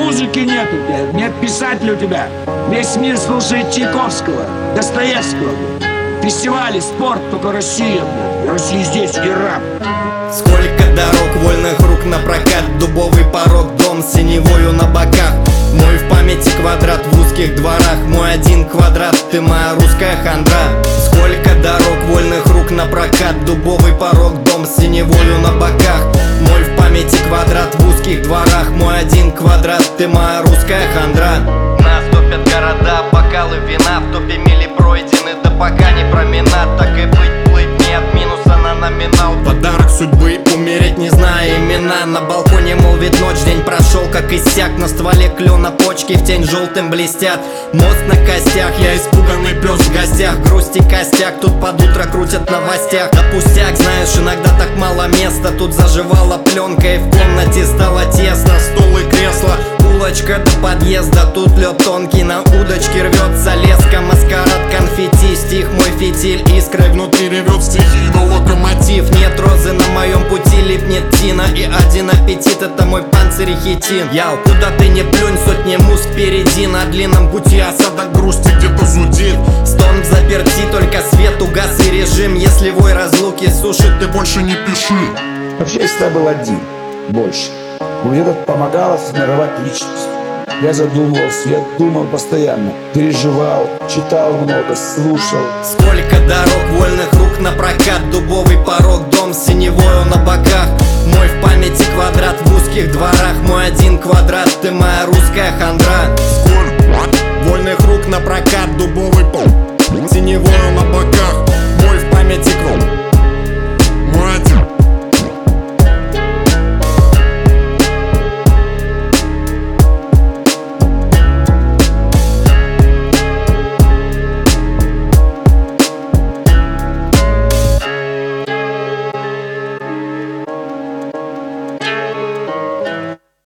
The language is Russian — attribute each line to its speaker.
Speaker 1: музыки нет у тебя, нет писателя у тебя. Весь мир слушает Чайковского, Достоевского. Фестивали, спорт, только Россия, блядь. Россия здесь и раб.
Speaker 2: Сколько дорог, вольных рук на прокат, дубовый порог, дом с синевою на боках. Мой в памяти квадрат в узких дворах, мой один квадрат, ты моя русская хандра. Сколько дорог, вольных рук на прокат, дубовый порог, дом с синевою на боках. Мой в памяти квадрат в узких дворах, мой один квадрат, ты моя русская хандра. Нас топят города, бокалы вина, в топе мили пройдены, да пока не променад. Так и быть, плыть не от минуса на номинал. Подарок судьбы, умереть не зная имена. На балконе молвит ночь, день прошел как иссяк. На стволе клена почки в тень желтым блестят. Мост на костях, я испуганный пес в гостях. Грусть и костяк, тут под утро крутят в новостях. Да пустяк, знаешь, иногда так мало места. Тут заживала пленка и в комнате стало тесно. Стол и кресло, улочка до подъезда. Тут лед тонкий, на удочке рвется леска. Маскарад, конфетти, стих мой фитиль. Искры внутри ревет стихийный локомотив. Нет розы на моем пути, липнет тина. И один аппетит, это мой панцирь и хитин. Яу, куда ты не плюнь, сотни муз впереди. На длинном пути осадок грусти где-то зудит. Стон в заперти, только свет угас и режим. Если вой разлуки сушит, ты больше не пиши.
Speaker 1: Вообще я всегда был один, больше. Мне это помогало сформировать личность. Я задумывался, я думал постоянно, переживал, читал много, слушал.
Speaker 2: Сколько дорог, вольных рук на прокат, дубовый порог, дом с синевою на боках. Мой в памяти квадрат в узких дворах, мой один квадрат, ты моя русская хандра. Сколько вольных рук на прокат, дубовый порог, синевою